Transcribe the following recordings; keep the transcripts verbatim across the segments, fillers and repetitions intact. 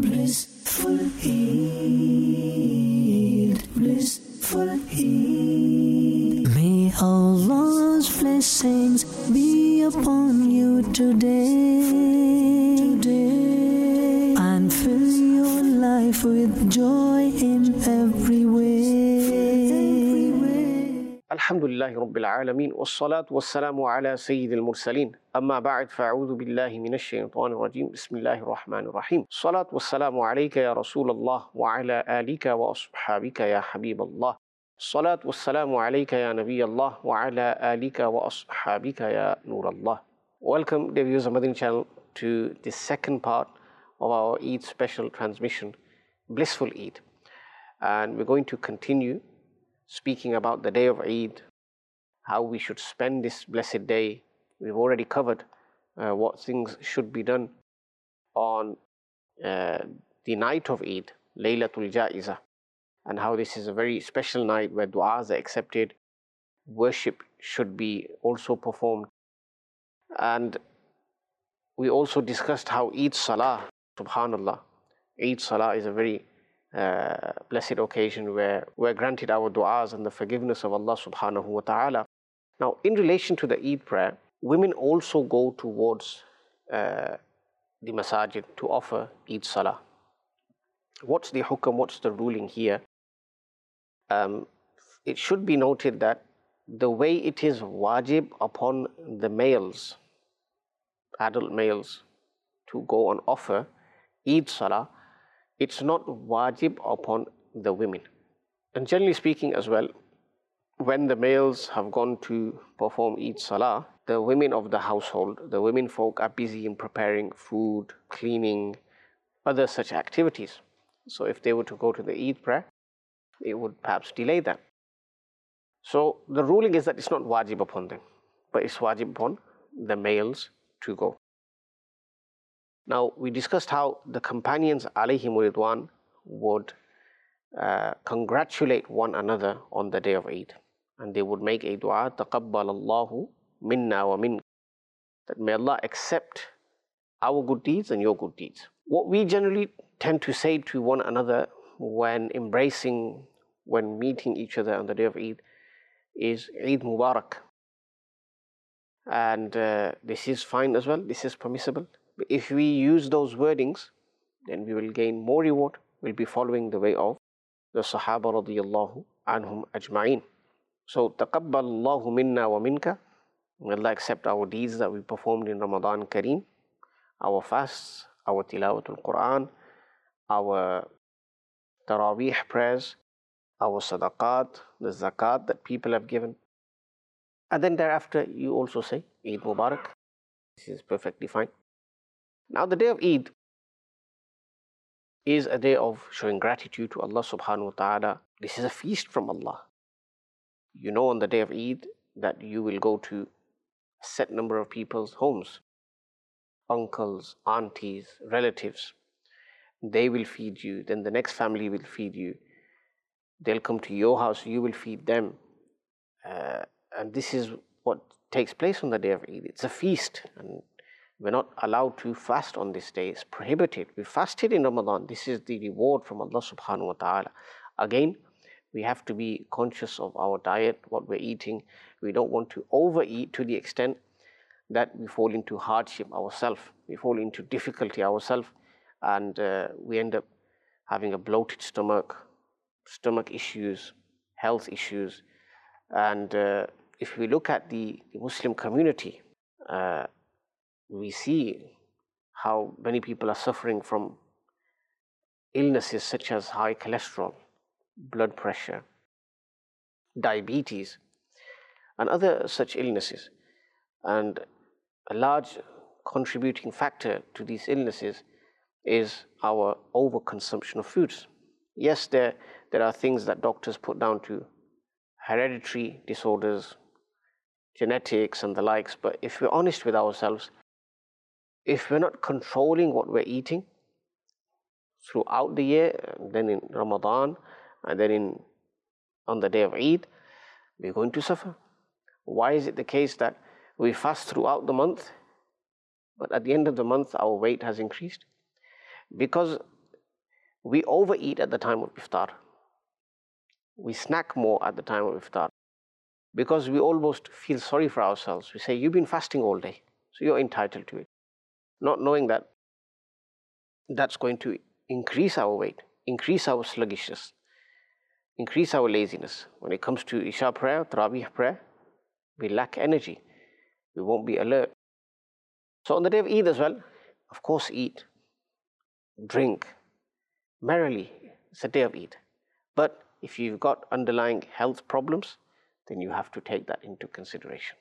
Blissful Eid, blissful Eid. May Allah's blessings be upon you today, today, and fill your life with joy in every way. Alhamdulillahi Rabbil Alameen, wassalatu wassalamu ala Sayyidil Mursaleen. Amma ba'd, fa'udhu billahi minash shaytanir rajim. Bismillahir Rahmanir Rahim. Salatu wassalamu alayka ya Rasulallah wa ala alika wa ashabika ya Habiballah. Salatu wassalamu alayka ya Nabiyallah wa ala alika wa ashabika ya Nurallah. Welcome, dear viewers of Madani channel, to the second part of our Eid special transmission, Blissful Eid. And we're going to continue speaking about the day of Eid, how we should spend this blessed day. We've already covered uh, what things should be done on uh, the night of Eid, Laylatul Ja'iza, and how this is a very special night where du'as are accepted, worship should be also performed. And we also discussed how Eid Salah, subhanallah, Eid Salah is a very Uh, blessed occasion where we're granted our du'as and the forgiveness of Allah subhanahu wa ta'ala. Now, in relation to the Eid prayer, women also go towards uh, the masajid to offer Eid Salah. What's the hukam, what's the ruling here? Um, it should be noted that the way it is wajib upon the males, adult males, to go and offer Eid Salah, it's not wajib upon the women. And generally speaking as well, when the males have gone to perform Eid Salah, the women of the household, the women folk are busy in preparing food, cleaning, other such activities. So if they were to go to the Eid prayer, it would perhaps delay that. So the ruling is that it's not wajib upon them, but it's wajib upon the males to go. Now, we discussed how the companions, alayhim ridwan, would uh, congratulate one another on the day of Eid. And they would make a dua, taqabbal Allahu minna wa min, that may Allah accept our good deeds and your good deeds. What we generally tend to say to one another when embracing, when meeting each other on the day of Eid, is Eid Mubarak. And uh, this is fine as well, this is permissible. But if we use those wordings, then we will gain more reward. We'll be following the way of the Sahaba radiyallahu anhum ajma'in. So, taqabbal Allahu minna wa minka. May Allah accept our deeds that we performed in Ramadan Kareem, our fasts, our tilawatul Quran, our Taraweeh prayers, our sadaqat, the zakat that people have given. And then thereafter, you also say, Eid Mubarak. This is perfectly fine. Now, the day of Eid is a day of showing gratitude to Allah subhanahu wa ta'ala. This is a feast from Allah. You know on the day of Eid that you will go to a set number of people's homes, uncles, aunties, relatives. They will feed you, then the next family will feed you. They'll come to your house, you will feed them. Uh, and this is what takes place on the day of Eid. It's a feast, and we're not allowed to fast on this day. It's prohibited. We fasted in Ramadan. This is the reward from Allah subhanahu wa ta'ala. Again, we have to be conscious of our diet, what we're eating. We don't want to overeat to the extent that we fall into hardship ourselves. We fall into difficulty ourselves, and uh, we end up having a bloated stomach, stomach issues, health issues. And uh, if we look at the, the Muslim community, uh, we see how many people are suffering from illnesses such as high cholesterol, blood pressure, diabetes, and other such illnesses. And a large contributing factor to these illnesses is our overconsumption of foods. Yes, there, there are things that doctors put down to hereditary disorders, genetics, and the likes, but if we're honest with ourselves, if we're not controlling what we're eating throughout the year, then in Ramadan, and then in, on the day of Eid, we're going to suffer. Why is it the case that we fast throughout the month, but at the end of the month, our weight has increased? Because We overeat at the time of iftar. We snack more at the time of iftar because we almost feel sorry for ourselves. We say, you've been fasting all day, so you're entitled to it. Not knowing that that's going to increase our weight, increase our sluggishness, increase our laziness. When it comes to Isha prayer, Taraweeh prayer, we lack energy. We won't be alert. So on the day of Eid as well, of course, eat, drink, merrily. It's a day of Eid. But if you've got underlying health problems, then you have to take that into consideration.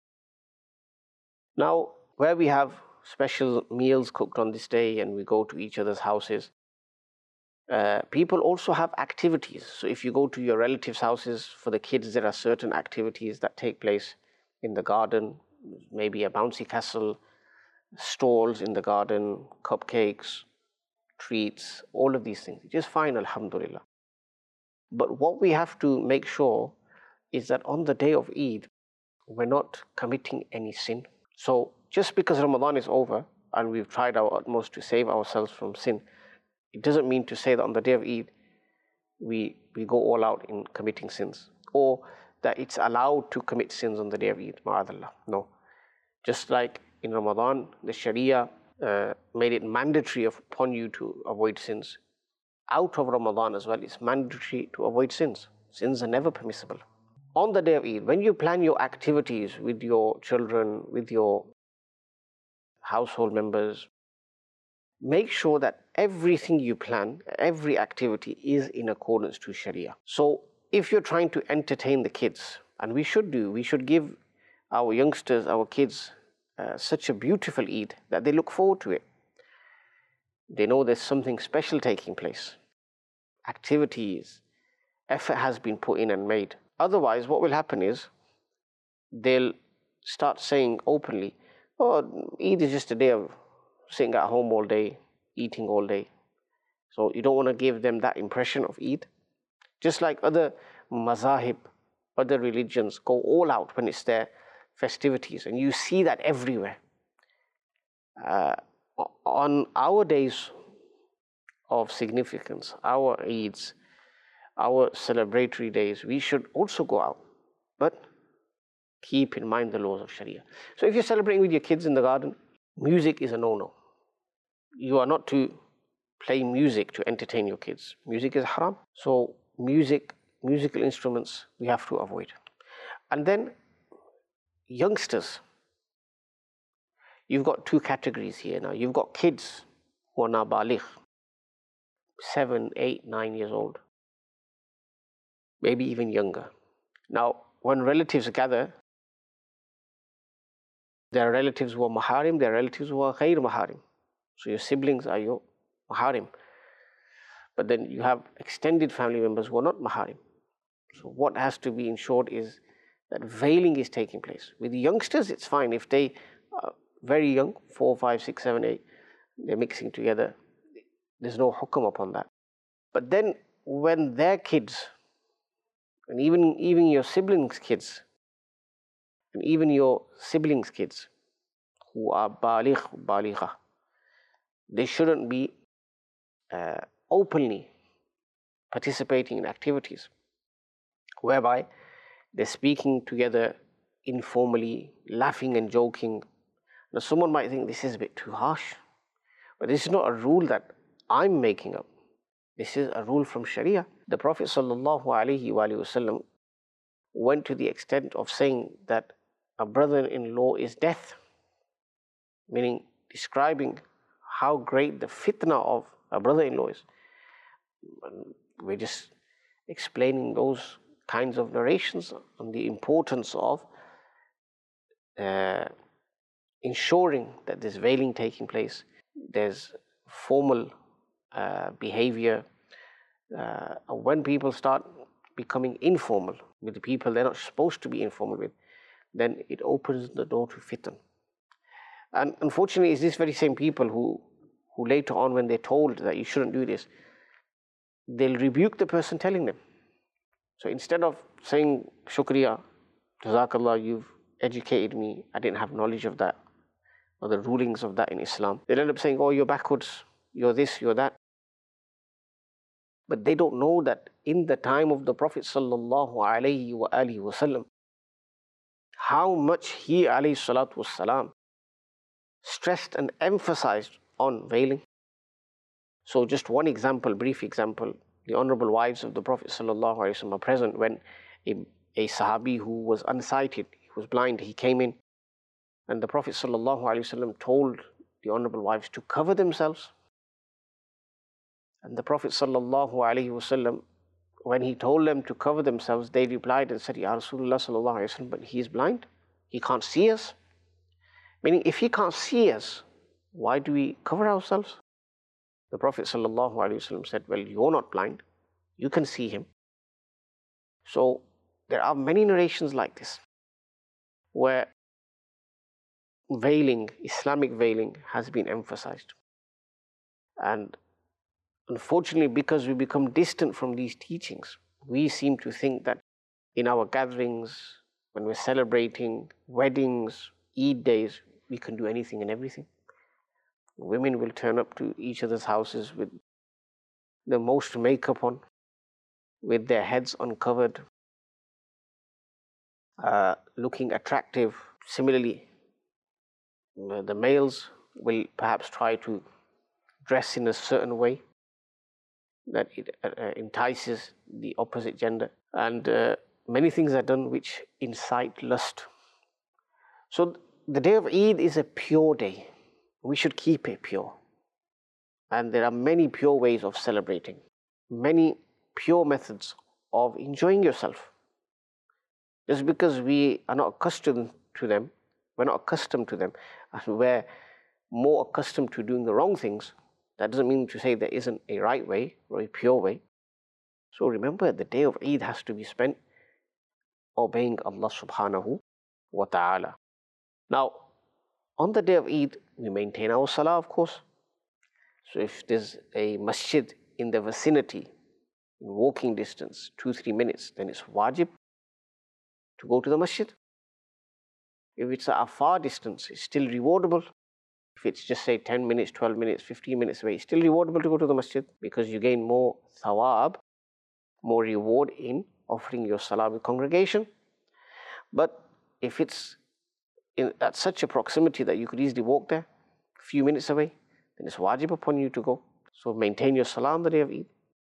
Now, where we have special meals cooked on this day and we go to each other's houses, uh, people also have activities. So if you go to your relatives' houses, for the kids, there are certain activities that take place in the garden, maybe a bouncy castle, stalls in the garden, cupcakes, treats, all of these things. Just fine, alhamdulillah. But what we have to make sure is that on the day of Eid, we're not committing any sin. So just because Ramadan is over and we've tried our utmost to save ourselves from sin, it doesn't mean to say that on the day of Eid, we, we go all out in committing sins, or that it's allowed to commit sins on the day of Eid, ma'adallah. No. Just like in Ramadan, the Sharia uh, made it mandatory upon you to avoid sins. Out of Ramadan as well, it's mandatory to avoid sins. Sins are never permissible. On the day of Eid, when you plan your activities with your children, with your household members, make sure that everything you plan, every activity is in accordance to Sharia. So if you're trying to entertain the kids, and we should do, we should give our youngsters, our kids, uh, such a beautiful Eid that they look forward to it. They know there's something special taking place. Activities, effort has been put in and made. Otherwise, what will happen is they'll start saying openly, oh, Eid is just a day of sitting at home all day, eating all day. So you don't want to give them that impression of Eid. Just like other mazahib, other religions go all out when it's their festivities, and you see that everywhere. Uh, on our days of significance, our Eids, our celebratory days, we should also go out, but keep in mind the laws of Sharia. So if you're celebrating with your kids in the garden, music is a no-no. You are not to play music to entertain your kids. Music is haram. So music, musical instruments, we have to avoid. And then youngsters, you've got two categories here now. You've got kids who are now baligh, seven, eight, nine years old, maybe even younger. Now, when relatives gather, there are relatives who are maharim, there are relatives who are ghair maharim. So your siblings are your maharim. But then you have extended family members who are not maharim. So what has to be ensured is that veiling is taking place. With the youngsters, it's fine. If they are very young, four, five, six, seven, eight, they're mixing together, there's no hukum upon that. But then when their kids, and even, even your siblings' kids, and even your siblings' kids who are baligh, baligha, they shouldn't be uh, openly participating in activities whereby they're speaking together informally, laughing and joking. Now, someone might think this is a bit too harsh, but this is not a rule that I'm making up. This is a rule from Sharia. The Prophet sallallahu alaihi wasallam went to the extent of saying that a brother-in-law is death, meaning describing how great the fitna of a brother-in-law is. And we're just explaining those kinds of narrations on the importance of uh, ensuring that there's veiling taking place, there's formal uh, behavior. Uh, when people start becoming informal with the people they're not supposed to be informal with, then it opens the door to fitan. And unfortunately, it's these very same people who, who later on, when they're told that you shouldn't do this, they'll rebuke the person telling them. So instead of saying, Shukriya, Jazakallah, you've educated me, I didn't have knowledge of that, or the rulings of that in Islam, they'll end up saying, oh, you're backwards, you're this, you're that. But they don't know that in the time of the Prophet sallallahu alaihi wa alihi wasallam, how much he alayhi salatu wasalam stressed and emphasized on veiling. So just one example, brief example, the honorable wives of the Prophet sallallahu alaihi wasallam are present when a, a Sahabi who was unsighted, he was blind, he came in, and the Prophet sallallahu alaihi wasallam told the honorable wives to cover themselves. And the Prophet sallallahu alaihi wasallam, when he told them to cover themselves, they replied and said, Ya Rasulullah sallallahu alaihi wasallam, but he is blind, he can't see us. Meaning, if he can't see us, why do we cover ourselves? The Prophet sallallahu alaihi wasallam said, well, you're not blind, you can see him. So there are many narrations like this, where veiling, Islamic veiling, has been emphasized. And unfortunately, because we become distant from these teachings, we seem to think that in our gatherings, when we're celebrating weddings, Eid days, we can do anything and everything. Women will turn up to each other's houses with the most makeup on, with their heads uncovered, uh, looking attractive. Similarly, the males will perhaps try to dress in a certain way that it uh, entices the opposite gender, and uh, many things are done which incite lust. So the day of Eid is a pure day. We should keep it pure. And there are many pure ways of celebrating, many pure methods of enjoying yourself. Just because we are not accustomed to them, we're not accustomed to them, and we're more accustomed to doing the wrong things, that doesn't mean to say there isn't a right way or a pure way. So remember, the day of Eid has to be spent obeying Allah subhanahu wa ta'ala. Now, on the day of Eid, we maintain our salah, of course. So if there's a masjid in the vicinity, in walking distance, two, three minutes, then it's wajib to go to the masjid. If it's at a far distance, it's still rewardable. If it's just say ten minutes, twelve minutes, fifteen minutes away, it's still rewardable to go to the masjid, because you gain more thawab, more reward in offering your salah with congregation. But if it's in, at such a proximity that you could easily walk there, a few minutes away, then it's wajib upon you to go. So maintain your salah on the day of Eid.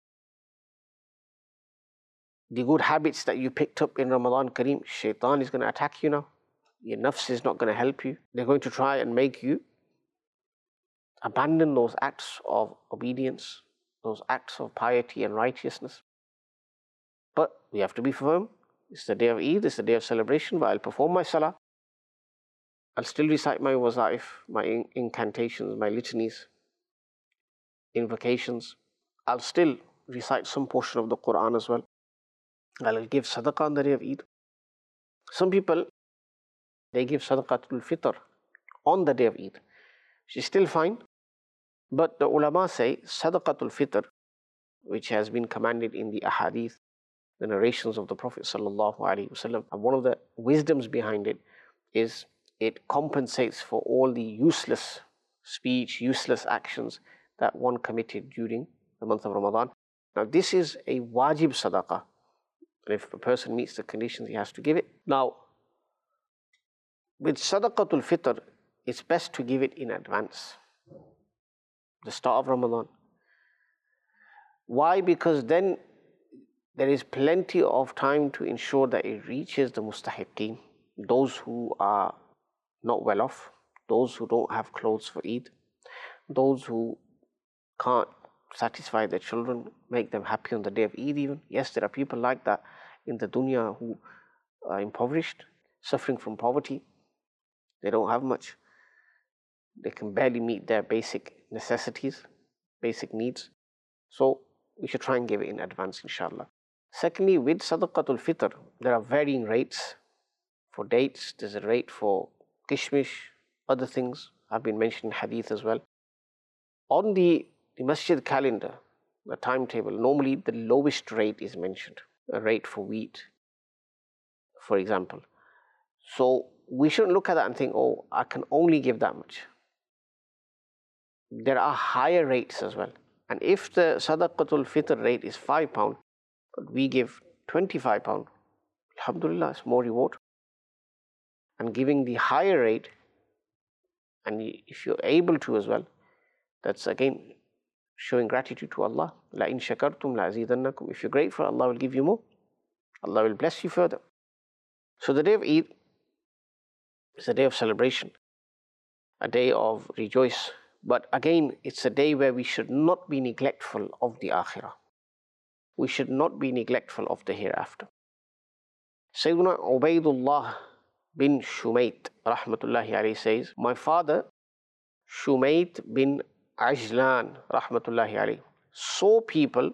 The good habits that you picked up in Ramadan Kareem, shaitan is going to attack you now. Your nafs is not going to help you. They're going to try and make you abandon those acts of obedience, those acts of piety and righteousness. But we have to be firm. It's the day of Eid, it's the day of celebration, but I'll perform my salah. I'll still recite my wazaif, my incantations, my litanies, invocations. I'll still recite some portion of the Quran as well. I'll give sadaqah on the day of Eid. Some people, they give sadaqatul fitr on the day of Eid, which is still fine. But the ulama say sadaqatul fitr, which has been commanded in the ahadith, the narrations of the Prophet sallallahu alaihi wasallam, and one of the wisdoms behind it is it compensates for all the useless speech, useless actions that one committed during the month of Ramadan. Now this is a wajib sadaqah, and if a person meets the conditions, he has to give it. Now, with sadaqatul fitr, it's best to give it in advance, the start of Ramadan. Why? Because then there is plenty of time to ensure that it reaches the mustahiqeen, those who are not well off, those who don't have clothes for Eid, those who can't satisfy their children, make them happy on the day of Eid even. Yes, there are people like that in the dunya who are impoverished, suffering from poverty. They don't have much. They can barely meet their basic necessities, basic needs. So we should try and give it in advance, inshallah. Secondly, with sadaqatul fitr, there are varying rates for dates. There's a rate for kishmish, other things have been mentioned in hadith as well. On the, the masjid calendar, the timetable, normally the lowest rate is mentioned, a rate for wheat, for example. So we shouldn't look at that and think, oh, I can only give that much. There are higher rates as well. And if the Sadaqatul Fitr rate is five pounds, but we give twenty-five pounds, alhamdulillah, it's more reward. And giving the higher rate, and if you're able to as well, that's again showing gratitude to Allah. La in shakartum la azidannakum. If you're grateful, Allah will give you more. Allah will bless you further. So the day of Eid is a day of celebration, a day of rejoice. But again, it's a day where we should not be neglectful of the akhirah. We should not be neglectful of the hereafter. Sayyidina Ubaidullah bin Shumayt, rahmatullahi alayhi, says, my father, Shumayt bin Ajlan, rahmatullahi alayhi, saw people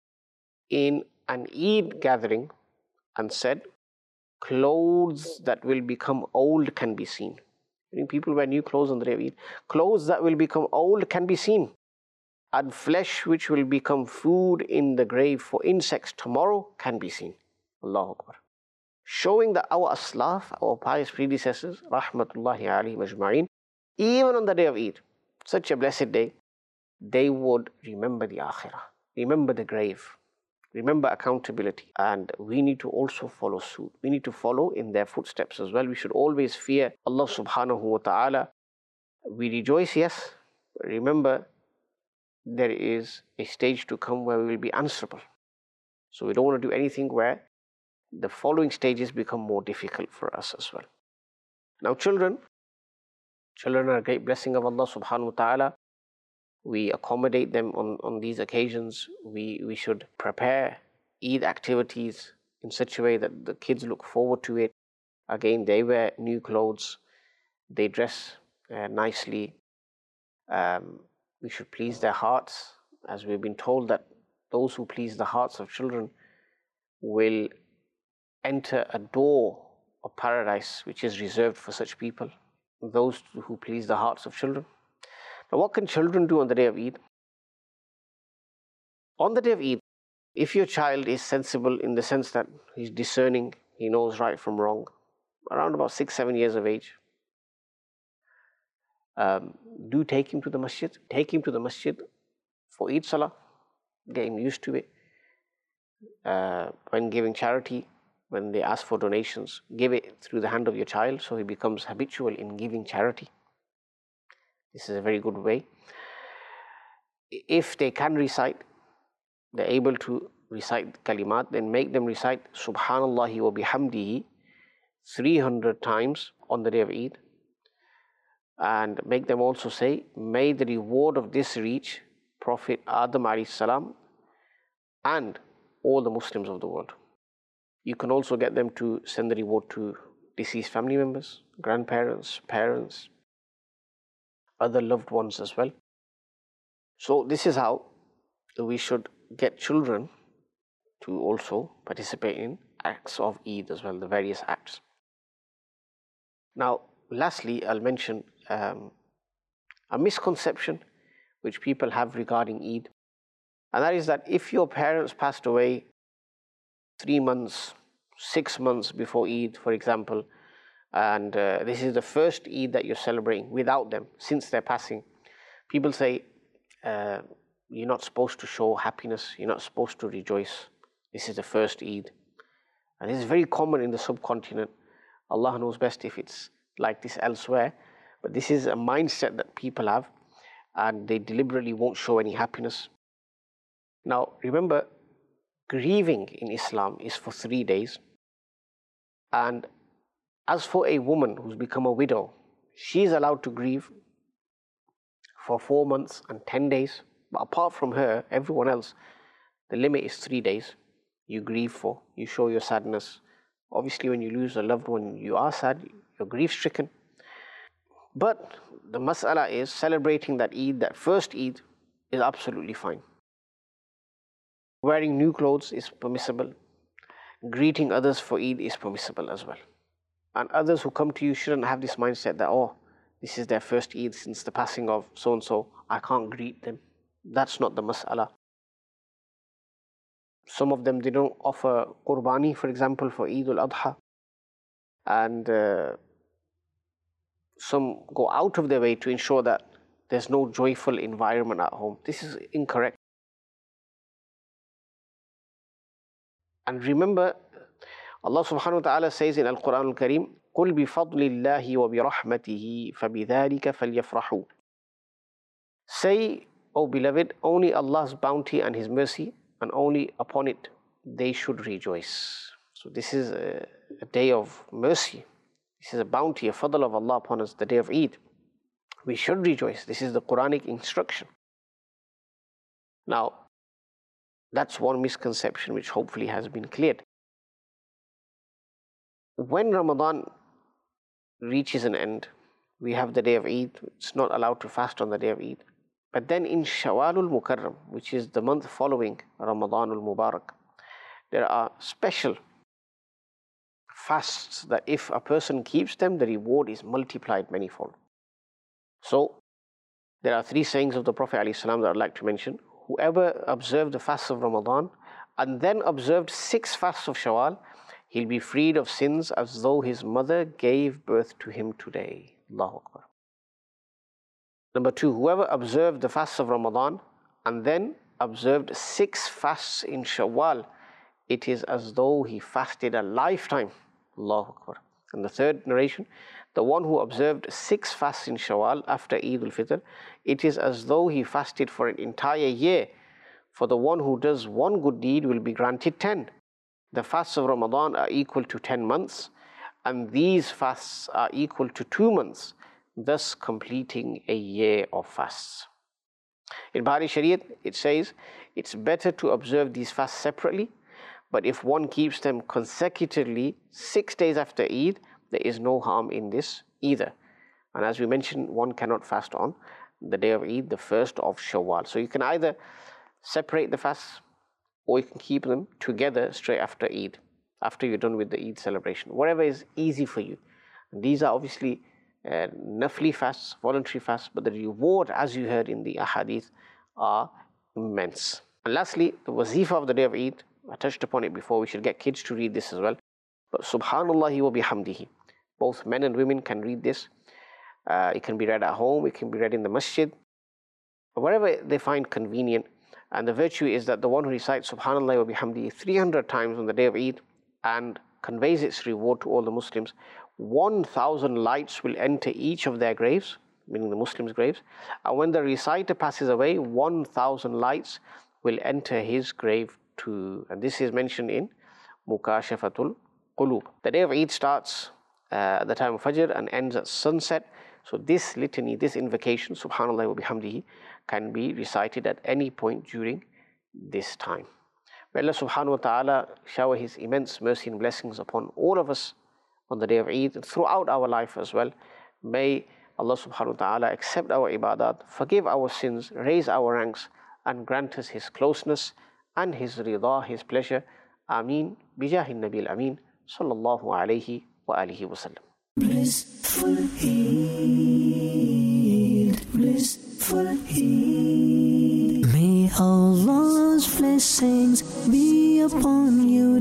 in an Eid gathering and said, clothes that will become old can be seen. Meaning people wear new clothes on the day of Eid. Clothes that will become old can be seen. And flesh which will become food in the grave for insects tomorrow can be seen. Allahu Akbar. Showing that our aslaf, our pious predecessors, rahmatullahi alayhim ajma'in, even on the day of Eid, such a blessed day, they would remember the akhirah, remember the grave, remember accountability. And we need to also follow suit. We need to follow in their footsteps as well. We should always fear Allah subhanahu wa ta'ala. We rejoice, yes, but remember there is a stage to come where we will be answerable. So we don't want to do anything where the following stages become more difficult for us as well. Now children, children are a great blessing of Allah subhanahu wa ta'ala. We accommodate them on, on these occasions. We, we should prepare Eid activities in such a way that the kids look forward to it. Again, they wear new clothes, they dress uh, nicely. Um, we should please their hearts, as we've been told that those who please the hearts of children will enter a door of paradise which is reserved for such people, those who please the hearts of children. Now, what can children do on the day of Eid? On the day of Eid, if your child is sensible in the sense that he's discerning, he knows right from wrong, around about six, seven years of age, um, do take him to the masjid. Take him to the masjid for Eid Salah. Get him used to it. Uh, when giving charity, when they ask for donations, give it through the hand of your child so he becomes habitual in giving charity. This is a very good way. If they can recite, they're able to recite kalimat, then make them recite Subhanallahi wa bihamdihi three hundred times on the day of Eid. And make them also say, may the reward of this reach Prophet Adam alayhi salam and all the Muslims of the world. You can also get them to send the reward to deceased family members, grandparents, parents, other loved ones as well. So this is how we should get children to also participate in acts of Eid as well, the various acts. Now, lastly, I'll mention um, a misconception which people have regarding Eid. And that is that if your parents passed away three months, six months before Eid, for example, and uh, this is the first Eid that you're celebrating without them since their passing, people say, uh, you're not supposed to show happiness, you're not supposed to rejoice. This is the first Eid. And this is very common in the subcontinent. Allah knows best if it's like this elsewhere. But this is a mindset that people have, and they deliberately won't show any happiness. Now, remember, grieving in Islam is for three days. And as for a woman who's become a widow, she's allowed to grieve for four months and ten days. But apart from her, everyone else, the limit is three days. You grieve for, you show your sadness. Obviously, when you lose a loved one, you are sad, you're grief-stricken. But the mas'ala is celebrating that Eid, that first Eid, is absolutely fine. Wearing new clothes is permissible. Greeting others for Eid is permissible as well. And others who come to you shouldn't have this mindset that, oh, this is their first Eid since the passing of so-and-so, I can't greet them. That's not the mas'ala. Some of them, they don't offer qurbani, for example, for Eid al-Adha. And uh, some go out of their way to ensure that there's no joyful environment at home. This is incorrect. And remember, Allah subhanahu wa ta'ala says in Al-Quran Al-Kareem, قُلْ بِفَضْلِ اللَّهِ وَبِرَحْمَتِهِ فَبِذَلِكَ فَلْيَفْرَحُوا. Say, O beloved, only Allah's bounty and His mercy, and only upon it they should rejoice. So this is a, a day of mercy. This is a bounty, a fadl of Allah upon us, the day of Eid. We should rejoice. This is the Quranic instruction. Now, that's one misconception which hopefully has been cleared. When Ramadan reaches an end, we have the day of Eid. It's not allowed to fast on the day of Eid. But then in Shawwalul Mukarram, which is the month following Ramadanul Mubarak, there are special fasts that if a person keeps them, the reward is multiplied manifold. So, there are three sayings of the Prophet ﷺ that I'd like to mention. Whoever observed the fasts of Ramadan and then observed six fasts of Shawwal, he'll be freed of sins as though his mother gave birth to him today. Allahu Akbar. Number two, whoever observed the fasts of Ramadan and then observed six fasts in Shawwal, it is as though he fasted a lifetime. Allahu Akbar. And the third narration, the one who observed six fasts in Shawwal after Eid al-Fitr, it is as though he fasted for an entire year. For the one who does one good deed will be granted ten. The fasts of Ramadan are equal to ten months, and these fasts are equal to two months, thus completing a year of fasts. In Bahari Shariat, it says, it's better to observe these fasts separately, but if one keeps them consecutively six days after Eid, there is no harm in this either. And as we mentioned, one cannot fast on the day of Eid, the first of Shawwal. So you can either separate the fasts, or you can keep them together straight after Eid, after you're done with the Eid celebration. Whatever is easy for you. And these are obviously uh, nafli fasts, voluntary fasts, but the reward, as you heard in the ahadith, are immense. And lastly, the wazifa of the day of Eid, I touched upon it before, we should get kids to read this as well. But Subhanallahi wa bihamdihi, both men and women can read this. Uh, it can be read at home, it can be read in the masjid, wherever they find convenient. And the virtue is that the one who recites Subhanallah wa bihamdihi three hundred times on the day of Eid and conveys its reward to all the Muslims, one thousand lights will enter each of their graves, meaning the Muslims' graves. And when the reciter passes away, one thousand lights will enter his grave too. And this is mentioned in Mukashafatul Qulub. The day of Eid starts uh, at the time of Fajr and ends at sunset. So this litany, this invocation, Subhanallah wa bihamdihi, can be recited at any point during this time. May Allah subhanahu wa ta'ala shower His immense mercy and blessings upon all of us on the day of Eid and throughout our life as well. May Allah subhanahu wa ta'ala accept our ibadat, forgive our sins, raise our ranks, and grant us His closeness and His rida, His pleasure. Ameen. Bijahin Nabil Ameen. Sallallahu alayhi wa alihi wa sallam. Blissful Eid, blissful Eid. May Allah's blessings be upon you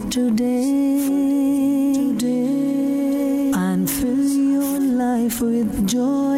today, today, and fill your life with joy.